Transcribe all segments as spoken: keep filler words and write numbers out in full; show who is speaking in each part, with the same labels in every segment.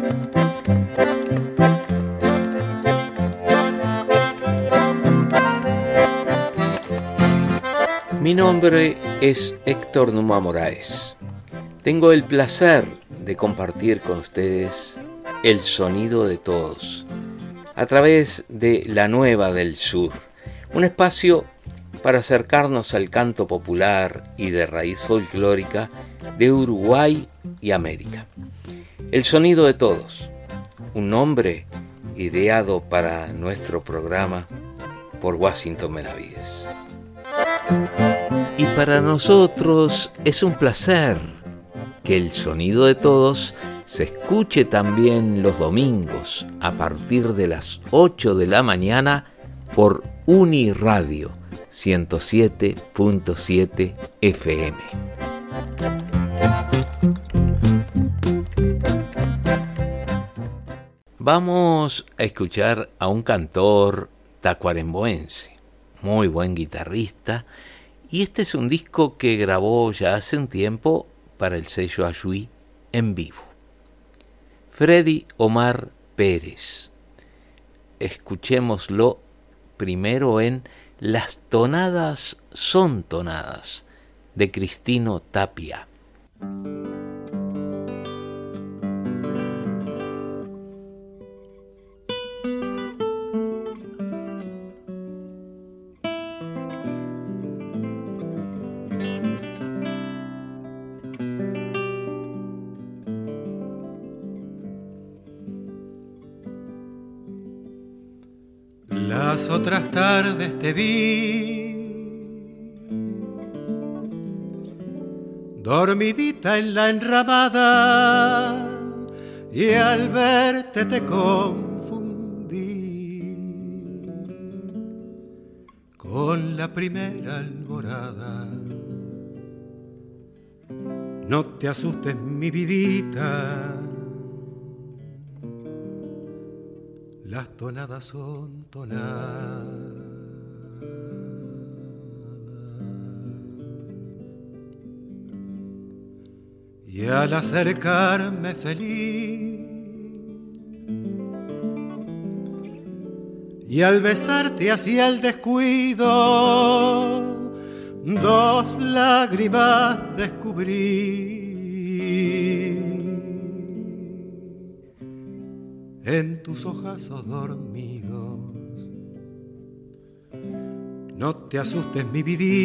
Speaker 1: Mi nombre es Héctor Numa Moraes. Tengo el placer de compartir con ustedes el sonido de todos a través de La Nueva del Sur, un espacio para acercarnos al canto popular y de raíz folclórica de Uruguay y América. El sonido de todos, un nombre ideado para nuestro programa por Washington Benavides. Y para nosotros es un placer que el sonido de todos se escuche también los domingos a partir de las ocho de la mañana por Uniradio ciento siete punto siete F M. Vamos a escuchar a un cantor tacuarembóense, muy buen guitarrista, y este es un disco que grabó ya hace un tiempo para el sello Ayuí en vivo. Freddy Omar Pérez. Escuchémoslo primero en Las tonadas son tonadas, de Cristino Tapia.
Speaker 2: Las otras tardes te vi dormidita en la enramada y al verte te confundí con la primera alborada. No te asustes, mi vidita, las tonadas son tonadas. Y al acercarme feliz y al besarte hacia el descuido, dos lágrimas descubrí en tus ojazos dormidos. No te asustes, mi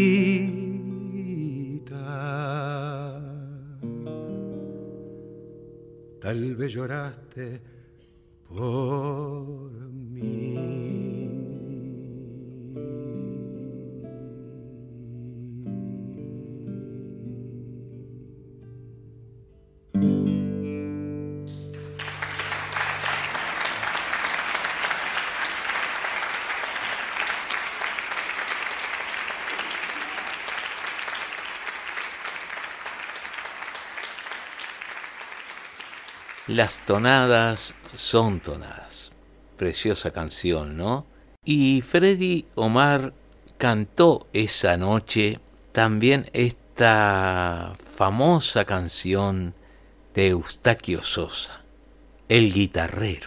Speaker 2: vidita, tal vez lloraste por mí.
Speaker 1: Las tonadas son tonadas. Preciosa canción, ¿no? Y Freddy Omar cantó esa noche también esta famosa canción de Eustaquio Sosa, El Guitarrero.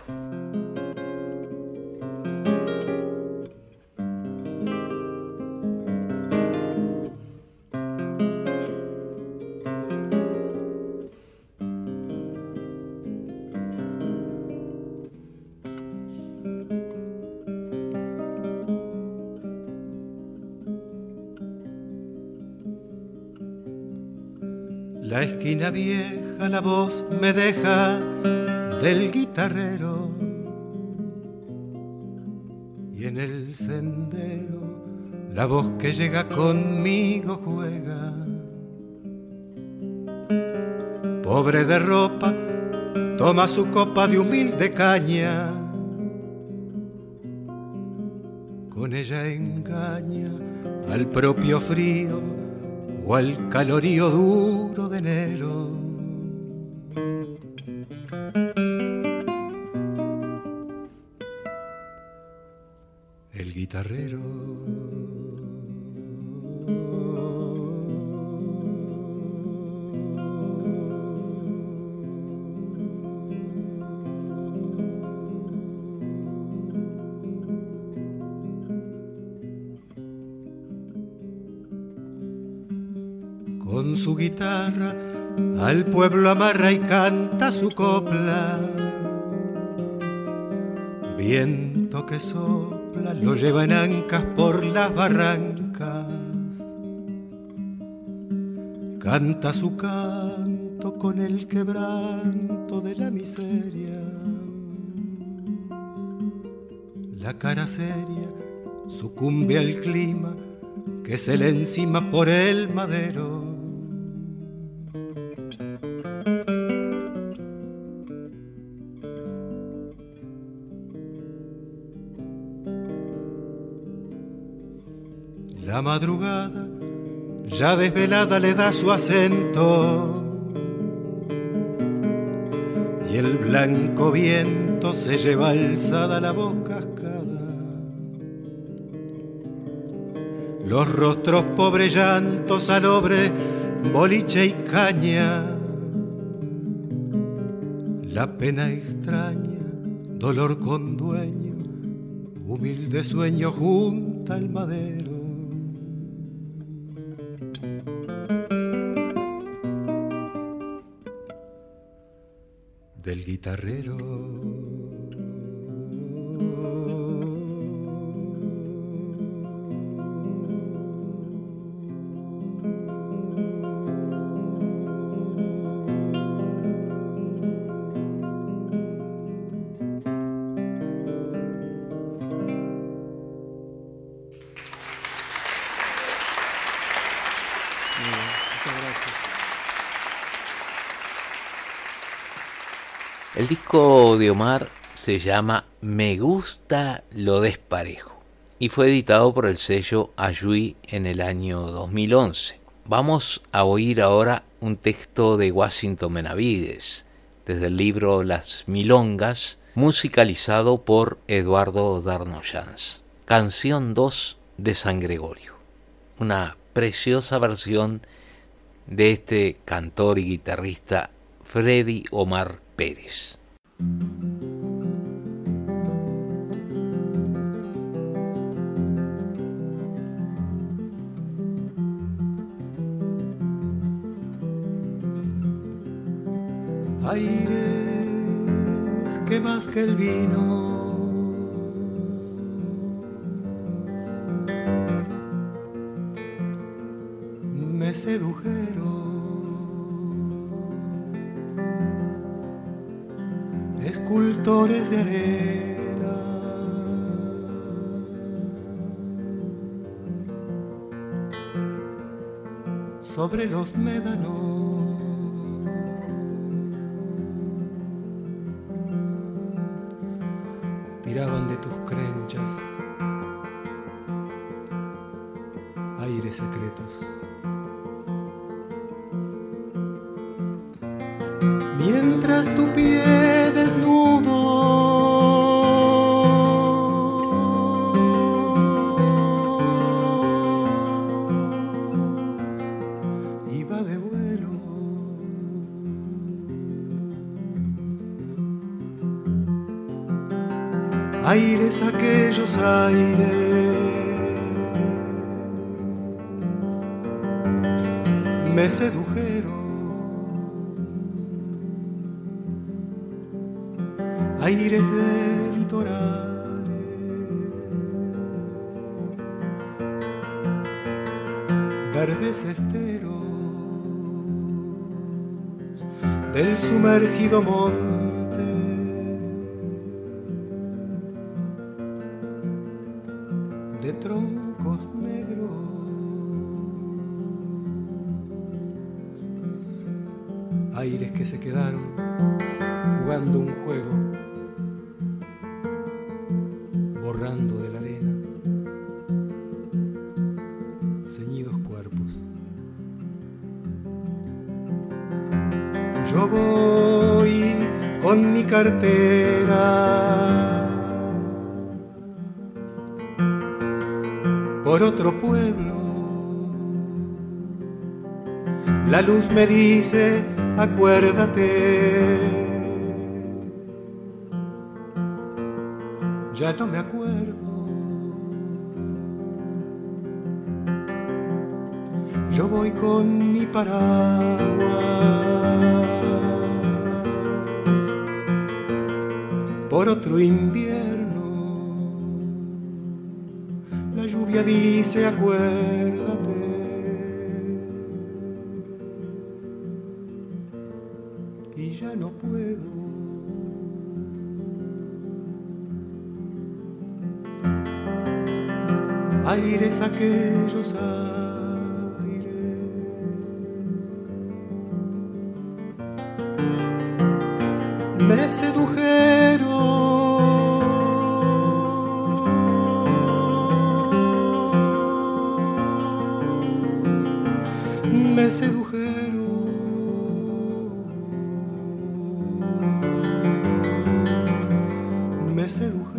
Speaker 2: La esquina vieja, la voz me deja del guitarrero, y en el sendero la voz que llega conmigo juega. Pobre de ropa, toma su copa de humilde caña, con ella engaña al propio frío o al calorío duro de enero. El guitarrero con su guitarra al pueblo amarra y canta su copla. Viento que sopla lo lleva en ancas por las barrancas. Canta su canto con el quebranto de la miseria. La cara seria sucumbe al clima que se le encima por el madero. La madrugada ya desvelada le da su acento y el blanco viento se lleva alzada la voz cascada. Los rostros pobres llantos, salobre, boliche y caña. La pena extraña, dolor con dueño, humilde sueño junta al madero. Del guitarrero.
Speaker 1: El disco de Omar se llama Me gusta lo desparejo y fue editado por el sello Ayuí en el año dos mil once. Vamos a oír ahora un texto de Washington Benavides, desde el libro Las Milongas, musicalizado por Eduardo Darnoyans. Canción dos de San Gregorio, una preciosa versión de este cantor y guitarrista Freddy Omar Pérez.
Speaker 2: Aires que más que el vino me sedujeron. Escultores de arena, sobre los médanos, tiraban de tus crenchas aires secretos. Mientras tu pie desnudo iba de vuelo, aires aquellos aires me sedujeron. Aires de litorales, verdes esteros del sumergido monte, de troncos negros, aires que se quedaron jugando un juego, borrando de la arena ceñidos cuerpos. Yo voy con mi cartera por otro pueblo. La luz me dice, acuérdate. Ya no me acuerdo. yo voy con mi paraguas por otro invierno. La lluvia dice acuérdate, y ya no puedo. Aires aquellos aires, me sedujeron, me sedujeron, me sedujeron.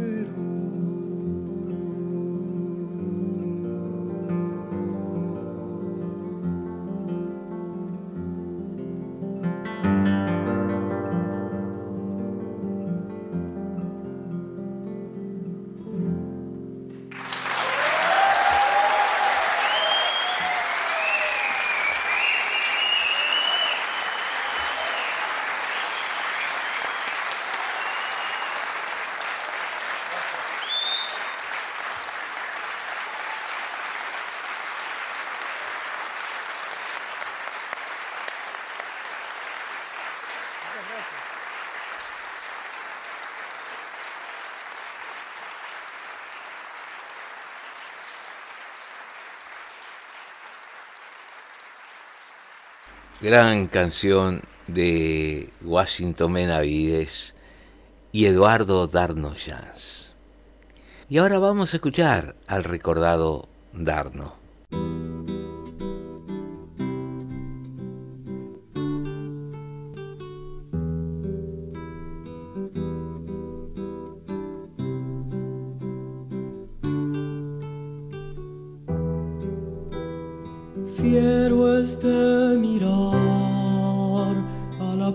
Speaker 1: Gran canción de Washington Benavides y Eduardo Darno Jans. Y ahora vamos a escuchar al recordado Darno.
Speaker 3: Fiero es de mirar a la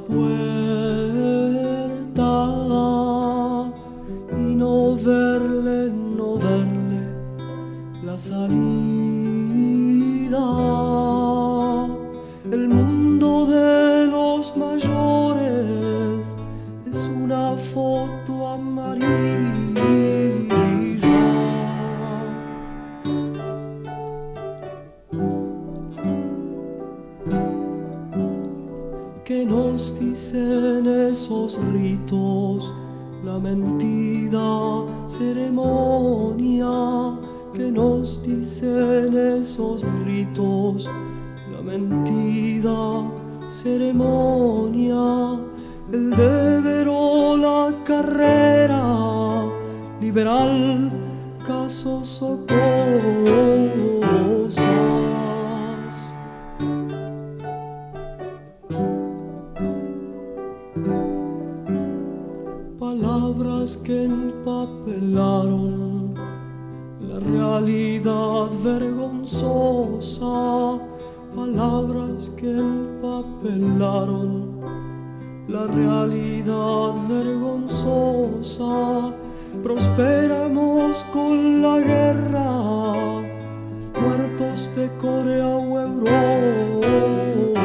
Speaker 3: puerta y no verle, no verle la salida. El mundo de los mayores es una foto amarilla que nos dicen esos ritos, la mentida ceremonia, que nos dicen esos ritos, la mentida ceremonia, el deber o la carrera, liberal, casos o cosas. Palabras que empapelaron la realidad vergonzosa, palabras que empapelaron la realidad vergonzosa. Prosperamos con la guerra, muertos de Corea o Europa.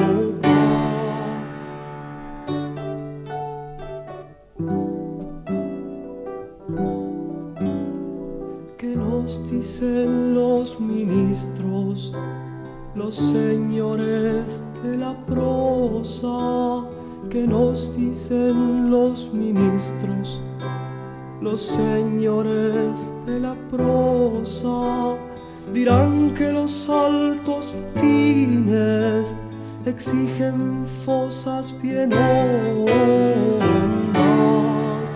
Speaker 3: ¿Qué nos dicen los ministros, los señores de la prosa? ¿Qué nos dicen los ministros, los señores de la prosa? Dirán que los altos fines exigen fosas bien hondas.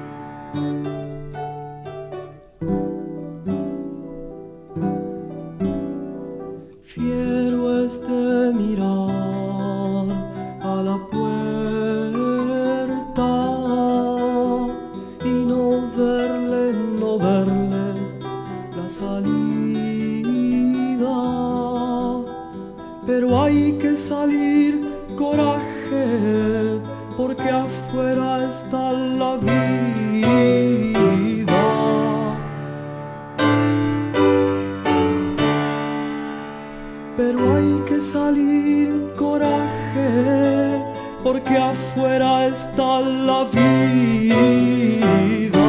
Speaker 3: Fiero es de mirar a la puerta y no verle, no verle la salida. Pero hay que salir, coraje, porque afuera está la vida. Pero hay que que salir coraje, porque afuera está la vida.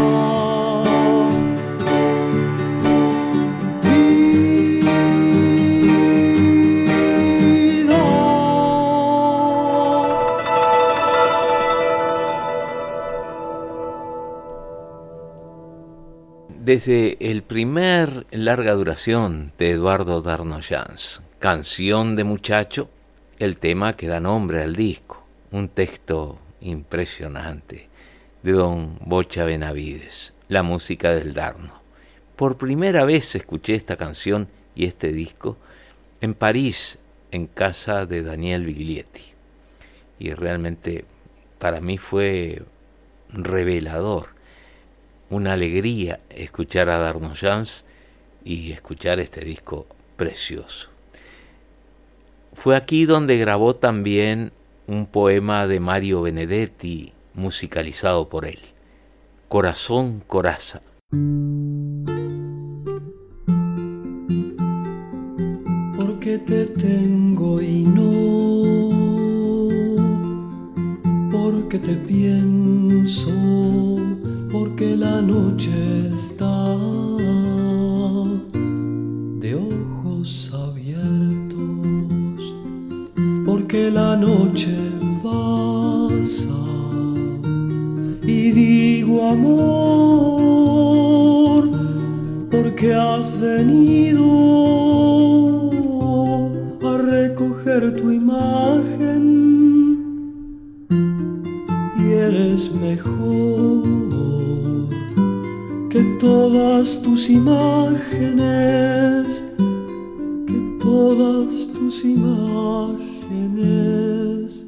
Speaker 1: Desde el primer larga duración de Eduardo Darnoyans, Canción de Muchacho, el tema que da nombre al disco, un texto impresionante de don Bocha Benavides, la música del Darno. Por primera vez escuché esta canción y este disco en París, en casa de Daniel Biglietti, y realmente para mí fue revelador. Una alegría escuchar a Darnoyans y escuchar este disco precioso. Fue aquí donde grabó también un poema de Mario Benedetti, musicalizado por él, Corazón Coraza.
Speaker 3: Porque te tengo y no, porque te pienso, porque la noche está de ojos abiertos, porque la noche pasa y digo amor, porque has venido a recoger tu imagen y eres mejor que todas tus imágenes, que todas tus imágenes,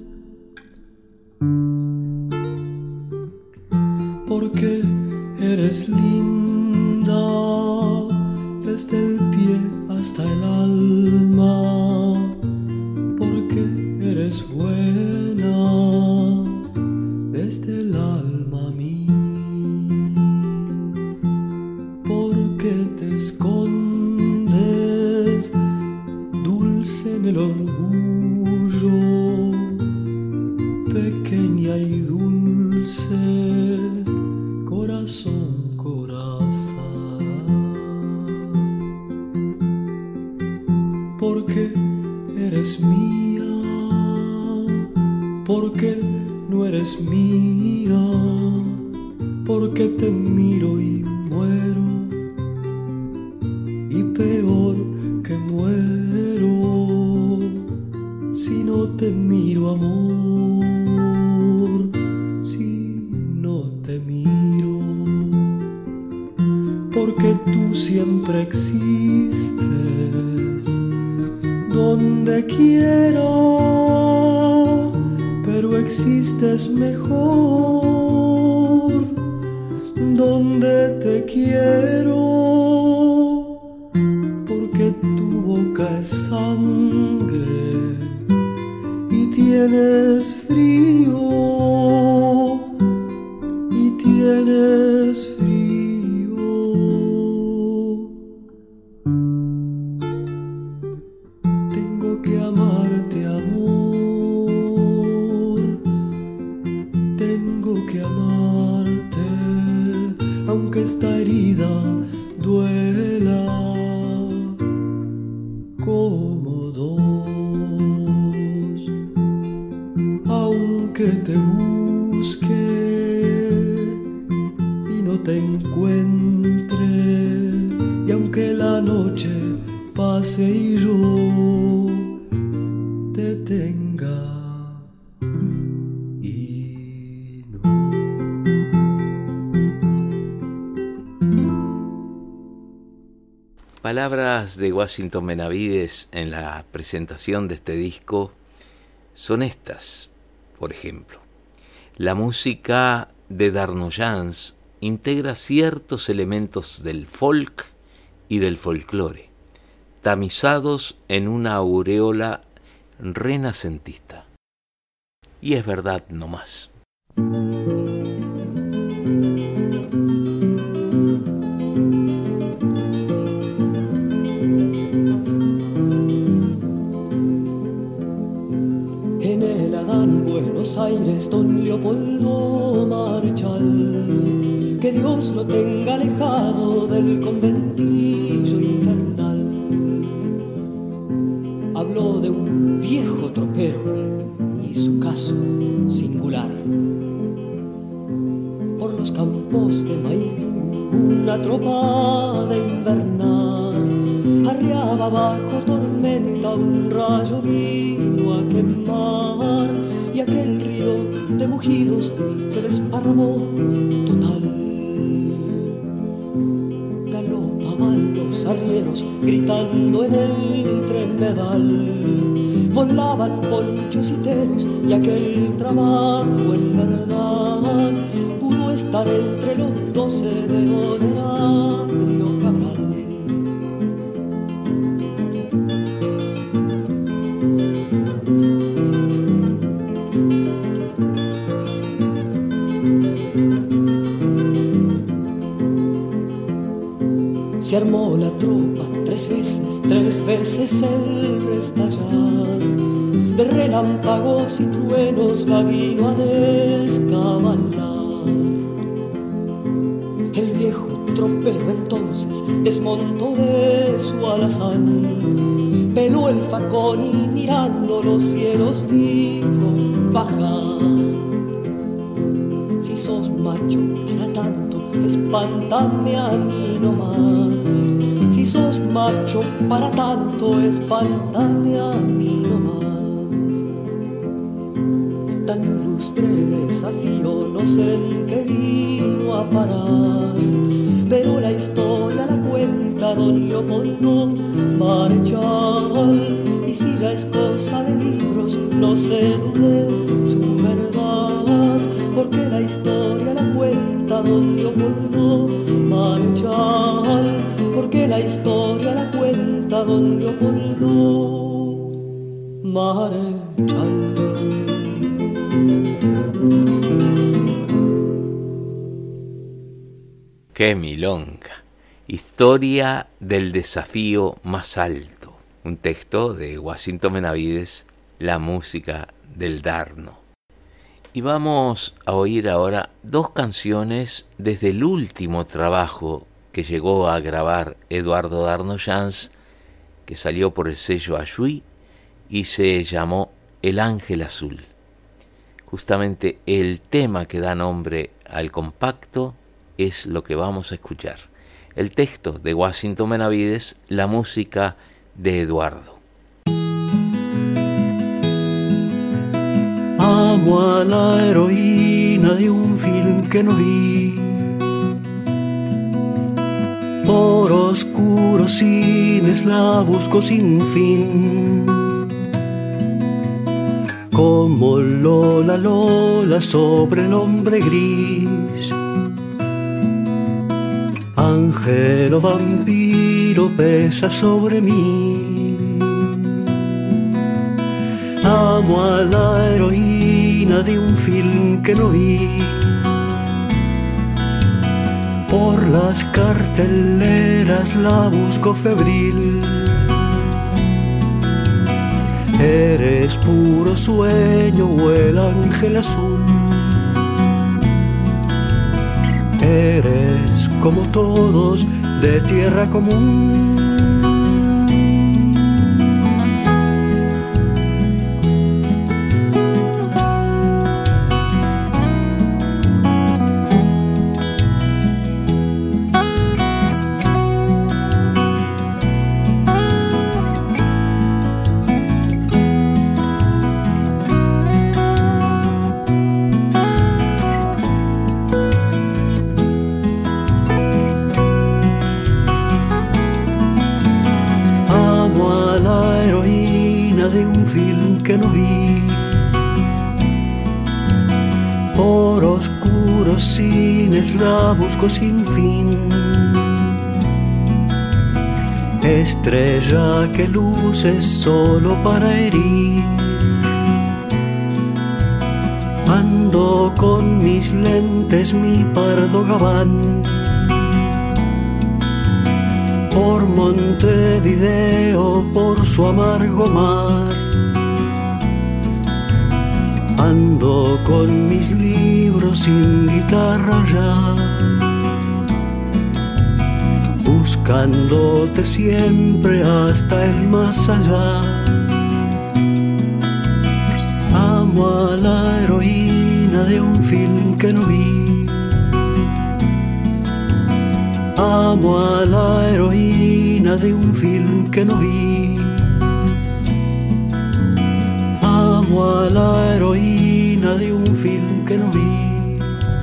Speaker 3: porque eres linda desde el pie hasta el alma, porque eres buena desde el alma a mí. Porque te escondes dulce en el orgullo, pequeña y dulce, corazón, coraza. Porque eres mía, porque no eres mía, porque te miro y muero, y peor que muero si no te miro, amor, si no te miro, porque tú siempre existes donde quiera, pero existes mejor donde te quiero, porque tu boca es sangre y tienes frío, y tienes frío. Tengo que amarte, amor, tengo que amarte, aunque esta herida duela como dos, aunque te busque y no te encuentre, y aunque la noche pase y yo te tenga y no.
Speaker 1: Palabras de Washington Benavides en la presentación de este disco son estas, por ejemplo. La música de Darnoyans integra ciertos elementos del folk y del folclore, tamizados en una aureola renacentista. Y es verdad no más.
Speaker 3: Aires, don Leopoldo Marechal, que Dios lo tenga alejado del conventillo infernal. Habló de un viejo tropero y su caso singular. Por los campos de Maipú una tropa de invernar arriaba bajo tormenta, un rayo vino a quemar y aquel río de mugidos se desparramó total. Galopaban los arrieros gritando en el tremedal, volaban ponchos y teros y aquel trabajo en verdad pudo estar entre los doce de don Heraclio Cabral. Se armó la tropa tres veces, tres veces el restallar de relámpagos y truenos la vino a descabalar. El viejo tropero entonces desmontó de su alazán, peló el facón y mirando los cielos dijo: baja. Si sos macho para tanto, espántame a mí nomás. Si sos macho para tanto, espántame a mí nomás. Tan ilustre desafío, no sé en qué vino a parar, pero la historia la cuenta don Leopoldo Marechal. Y si ya es cosa de libros, no se dude su verdad, porque la historia la cuenta don Leopoldo Marechal, porque la historia la cuenta don Leopoldo Marechal.
Speaker 1: ¡Qué milonga! Historia del desafío más alto. Un texto de Guacinto Benavides, la música del Darno. Y vamos a oír ahora dos canciones desde el último trabajo que llegó a grabar Eduardo Darno-Chance, que salió por el sello Ayuí y se llamó El Ángel Azul. Justamente el tema que da nombre al compacto es lo que vamos a escuchar. El texto de Guacinto Benavides, la música de Eduardo.
Speaker 3: Amo a la heroína de un film que no vi, por oscuros cines la busco sin fin, como Lola Lola sobre el hombre gris. Ángel o vampiro pesa sobre mí. Amo a la heroína de un film que no vi, por las carteleras la busco febril. Eres puro sueño o el ángel azul. Eres como todos de tierra común. De un film que no vi, por oscuros cines la busco sin fin. Estrella que luces solo para herir. Ando con mis lentes, mi pardo gabán, por Montevideo, por su amargo mar. Ando con mis libros sin guitarra ya, buscándote siempre hasta el más allá. Amo a la heroína de un film que no vi. Amo a la heroína de un film que no vi. Amo a la heroína de un film que no vi.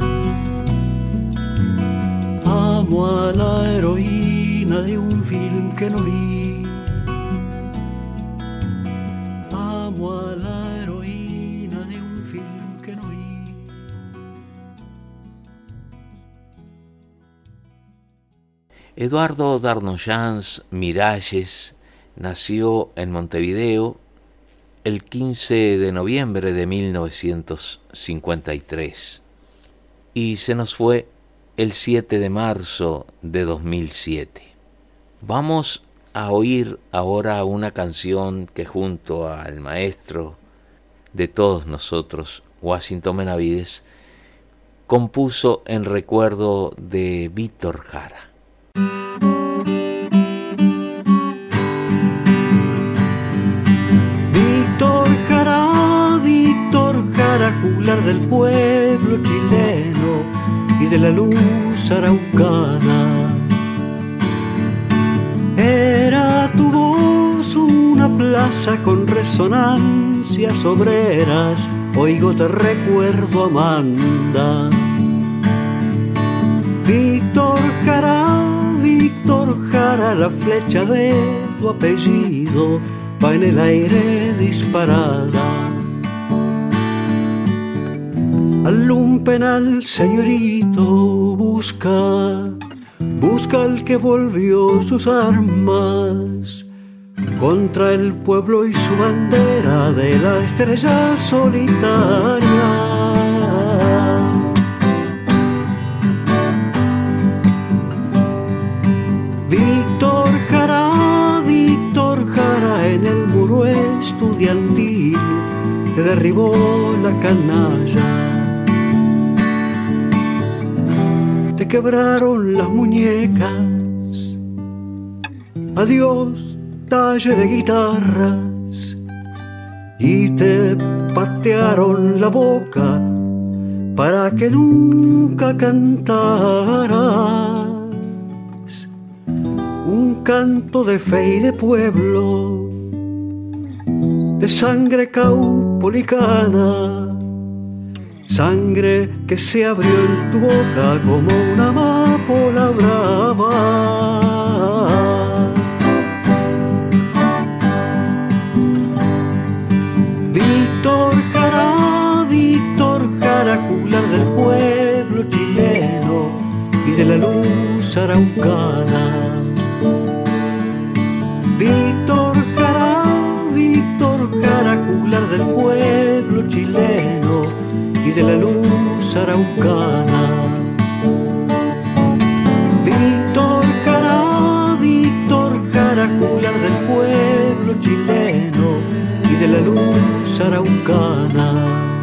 Speaker 3: Amo a la heroína de un film que no vi. Amo a la heroína de un film que no vi.
Speaker 1: Eduardo Darnoyans Miralles nació en Montevideo el quince de noviembre de mil novecientos cincuenta y tres y se nos fue el siete de marzo de dos mil siete. Vamos a oír ahora una canción que junto al maestro de todos nosotros, Washington Benavides, compuso en recuerdo de Víctor Jara.
Speaker 3: Víctor Jara, Víctor Jara, juglar del pueblo chileno y de la luz araucana. Era tu voz una plaza con resonancias obreras, oigo te recuerdo Amanda. Víctor Jara, Víctor Jara, la flecha de tu apellido va en el aire disparada. Al un penal señorito busca, busca al que volvió sus armas contra el pueblo y su bandera de la estrella solitaria. Víctor Jara, Víctor Jara, en el muro estudiantil que derribó la canalla. Te quebraron las muñecas, adiós talle de guitarras, y te patearon la boca para que nunca cantaras un canto de fe y de pueblo, de sangre caupolicana, sangre que se abrió en tu boca como una amapola brava. Víctor Jara, Víctor Jara, juglar del pueblo chileno y de la luz araucana. Víctor Jara, Víctor Jara, juglar del pueblo chileno y de la luz araucana. Víctor Jara, Víctor Jara, juglar del pueblo chileno y de la luz araucana.